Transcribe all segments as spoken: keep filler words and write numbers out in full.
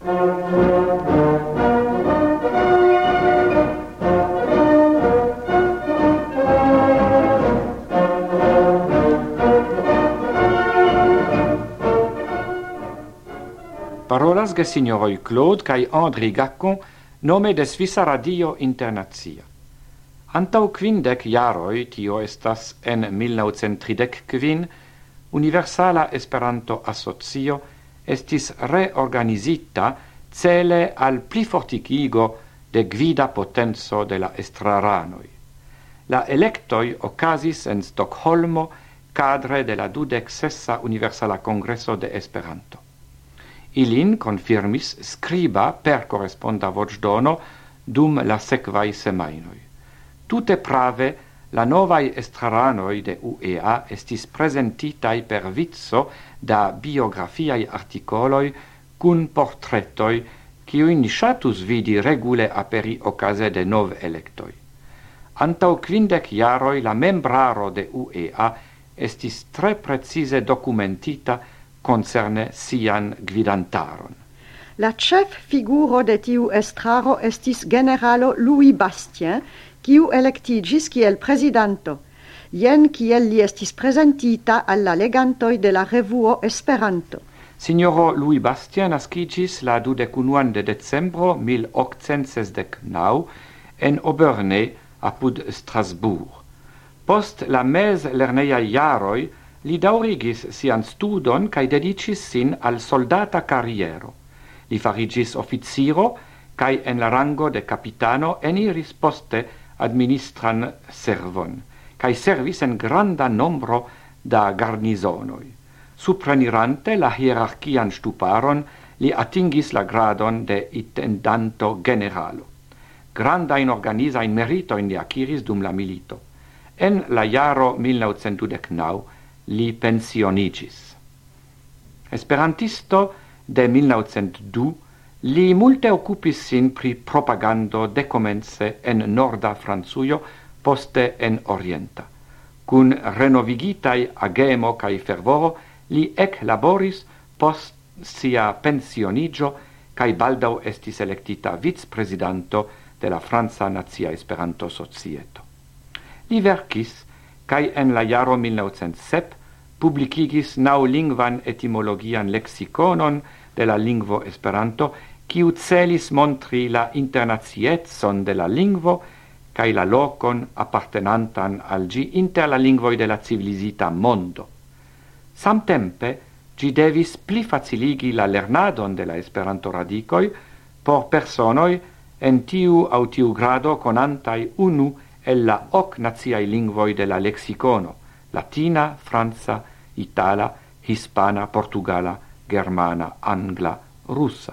Parolas ge signoroi Claude kai André Gacon nome de Svissa Radio Internazia. Antau quindec jaroi, tio estas en mil novecent tridec quin, Universala Esperanto Asocio estis reorganisita cele al pliforticigo de gvida potenzo de la estraranoi. La electoi ocasis en Stockholmo cadre de la dudec sessa Universala Congresso de Esperanto. Ilin confirmis scriba per corresponda voĉdono dum la sekvaj semajnoj. Tute prave la novaj estraranoj de U E A estis prezentitaj per vico da biografiaj artikoloj kun portretoj, kiujn ni ŝatus vidi regule aperi okaze de nov-elektoj. Antaŭ kvindek jaroj la membraro de U E A estis tre precize dokumentita concerne sian gvidantaron. La chef figuro de tiu estraro estis generalo Louis Bastien, kiu electigis kiel presidanto. Jen kiel li estis presentita alla legantoi de la revuo Esperanto. Signoro Louis Bastien nascigis la dudecunuan de decembro mil octcent sesdec nau en Obernai apud Strasbourg. Post la mes lerneia jaroi li daurigis sian studon cae dedicis sin al soldata carriero. Li farigis officiro cae en la rango de capitano eniris poste administran servon, cae servis en granda nombro da garnisonoi. Suprenirante la hierarchian stuparon, li atingis la gradon de intendanto generalo. Granda in organiza in merito in li acquiris dum la milito. En la jaro mil novecent dudec nau, li pensionigis. Esperantisto de mil novecent du, li multe occupis sin pri propagando decomence en norda Franzuio, poste en orienta. Cun renovigitai agemo cae fervoro, li ec laboris post sia pensionigio, cae baldau estis electita vice-presidanto de la Franza Nazia Esperanto Societo. Li verkis cae en la jaro mil novecent sep publicigis naulingvan etimologian lexiconon de la lingvo Esperanto, quiu celis montri la internazietson de la lingvo cae la locon appartenantan al gi inter la lingvoi de la civilisita mondo. Samtempe, gi devis pli faciligi la lernadon de la Esperanto radicoi por personoi en tiu au tiu grado conantai unu el la hoc naziai lingvoi de la lexicono, latina, franza, itala, hispana, portugala, germana, angla, russa.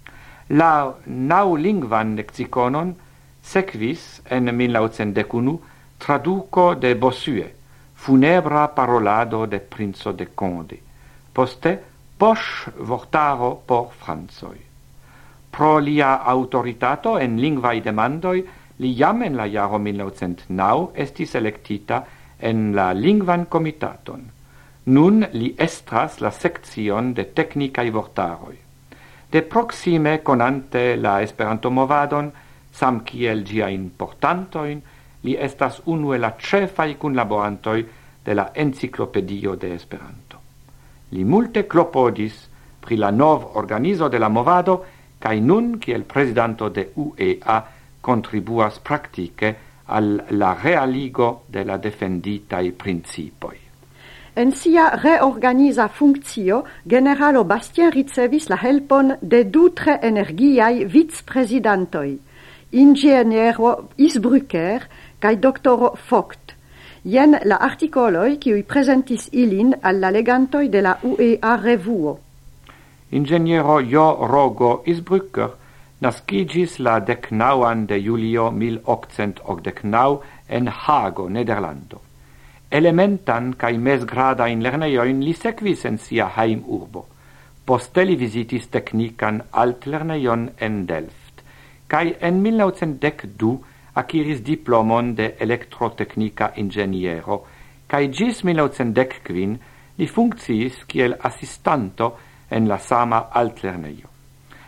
La naulingvan lexiconon sequis en mil novecent unu traduco de Bossuet, funebra parolado de Princo de Conde, poste poche vortaro por Franzoi. Pro lia autoritato en lingvai demandoi, li jam en la jaro mil novecent nau estis electita en la lingvan comitaton. Nun li estras la seccion de technicae vortaroi. De proxime conante la Esperanto movadon, sam kiel gia importantoin, li estas unue la cefai kunlaborantoi de la enciclopedio de Esperanto. Li multe clopodis pri la nov organizo de la movado, cae nun, kiel presidanto de U E A, contribuas practice al la realigo de la defenditai principoi. En sia reorganiza functio, generalo Bastien ricevis la helpon de du tre energiai vice-presidantoi, ingeniero Isbrucker cae doctoro Vogt. Jen la articoloi kiui presentis ilin alla legantoi de la U E A revuo. Ingeniero Jo Rogo Isbrucker nascigis la decnauan de julio mil octcent octdecnau en Hago, Nederlando. Elementan cae mesgrada in lerneioin li sequis en sia heim urbo. Poste li visitis technican alt lerneion en Delft, cae en mil novecent dec du acquiris diplomon de electrotechnica ingeniero, cae gis mil novecent dec quin li funcciis kiel assistanto en la sama alt lerneio.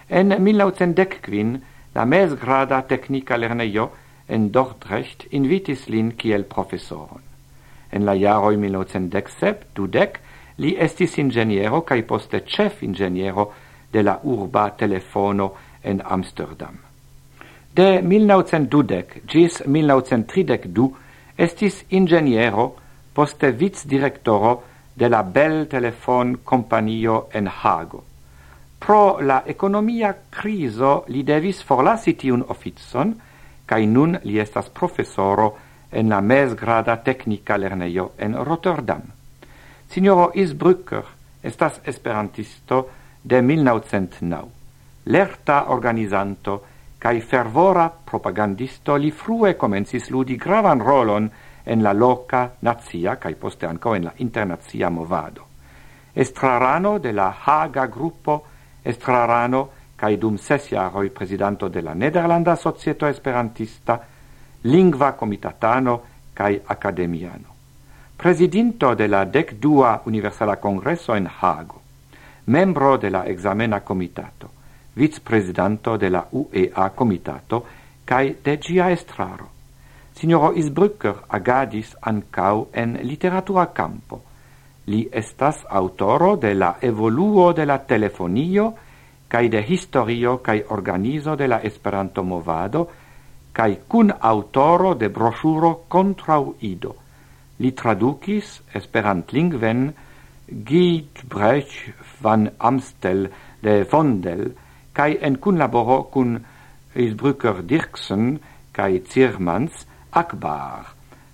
En millenaŭcentdekkvin la mezgrada teknika lernejo en Dordrecht invitis lin kiel profesoron. En la jaroj millenaŭcentdeksep dudek li estis inĝeniero kaj poste ĉefingeniero de la urba telefono en Amsterdam. De millenaŭcentdudek ĝis millenaŭcenttridekdu estis inĝeniero, poste vicdirektoro de la Bell Telefon Kompanio en Hago. Pro la ekonomia krizo li devis forlasi tiun oficon, kaj nun li estas profesoro en la mezgrada teknika lernejo en Rotterdam. Signoro Isbrücker estas esperantisto de millenaŭcentnaŭ. Lerta organizanto kaj fervora propagandisto, li frue komencis ludi gravan rolon en la loca, nazia, kaj poste ankaŭ en la internacia movado. Estrarano de la Haga gruppo, estrarano kaj dum ses jaroj prezidanto de la Nederlanda Societo Esperantista, lingva komitatano kaj akademiano. Presidinto de la dekdua Universala Kongreso en Hago, membro de la Examena Komitato, vicprezidanto de la U E A Komitato kaj de ĝia estraro. Signoro Isbrücker agadis ancau en literatura campo. Li estas autoro de la evoluo de la telefonio, cae de historio cae organizo de la Esperanto movado, cae cun autoro de broŝuro kontraŭ ido. Li tradukis esperantlingven Giedbrecht van Amstel de Vondel, cae en kunlaboro kun Isbrücker Dirksen cae Ziermans Akbar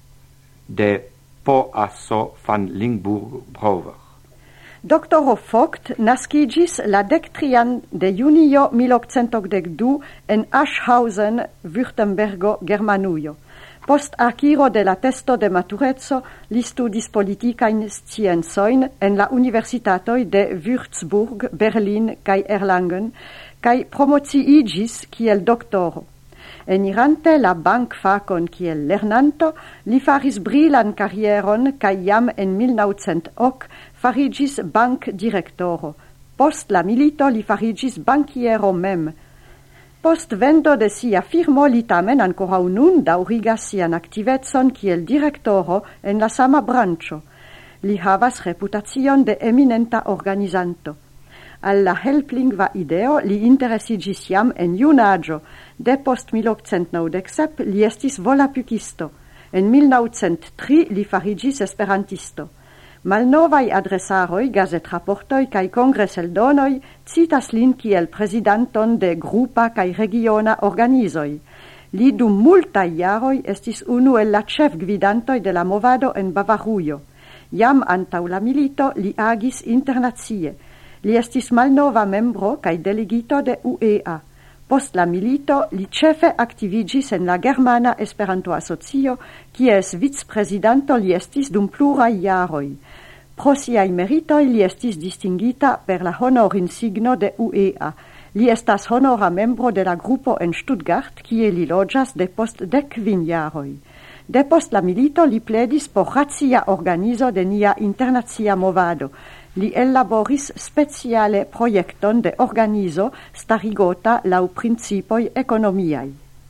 de Po Asso van Limburg-Brouwer. Doktoro Vogt naskiĝis la dektrian de junio milleocentokdekdu en Aschhausen, Württembergo, Germanujo. Post akiro de la testo de matureco li studis politikajn sciencojn en la universitatoj de Würzburg, Berlin kaj Erlangen kaj promociiĝis kiel doktoro. Enirante la bankfakon kiel lernanto, li faris brilan karieron kaj jam en millenaŭcentok fariĝis bankdirektoro. Post la milito li fariĝis bankiero mem. Post vendo de sia firmo li tamen ankoraŭ nun daŭrigas sian aktivecon kiel direktoro en la sama branĉo. Li havas reputacion de eminenta organizanto. Al la helplingva ideo li interesiĝis jam en junaĝo. Depost milleocentnaŭdeksep li estis volapukisto. En millenaŭcenttri li fariĝis esperantisto. Malnovaj adresaroj, gazetraportoj kaj kongreseldonoj citas lin kiel prezidanton de grupa kaj regiona organizoj. Li dum multaj jaroj estis unu el la ĉefgvidantoj de la movado en Bavarujo. Jam antaŭ la milito li agis internacie. Li estis malnova membro kaj delegito de U E A. Post la milito li ĉefe aktiviĝis en la Germana Esperanto-Asocio, kies vicprezidanto li estis dum pluraj jaroj. Pro siaj meritoj li estis distingita per la honorinsigno de U E A. Li estas honora membro de la grupo en Stuttgart, kie li loĝas depost dekkvin jaroj. Depost la milito li pledis por racia organizo de nia internacia movado. Li elaboris speciale projekton de organizo starigota laŭ principoj ekonomiaj.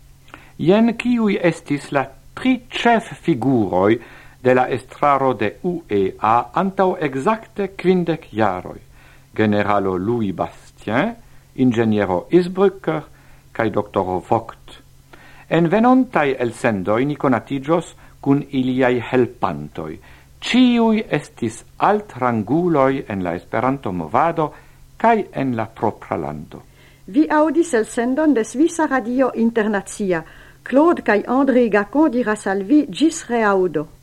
Jen kiuj estis la tri ĉeffiguroj de la estraro de U E A antaŭ ekzakte kvindek jaroj. Generalo Louis Bastien, inĝeniero Isbrücker kaj doktoro Vogt. En venontaj elsendoj ni konatiĝos kun iliaj helpantoj. Ciui estis altranguloi en la Esperanto-movado kaj en la propra lando. Vi audis elsendon de Svisa Radio Internacia. Claude kaj André Gacon diras al vi ĝis reaŭdo.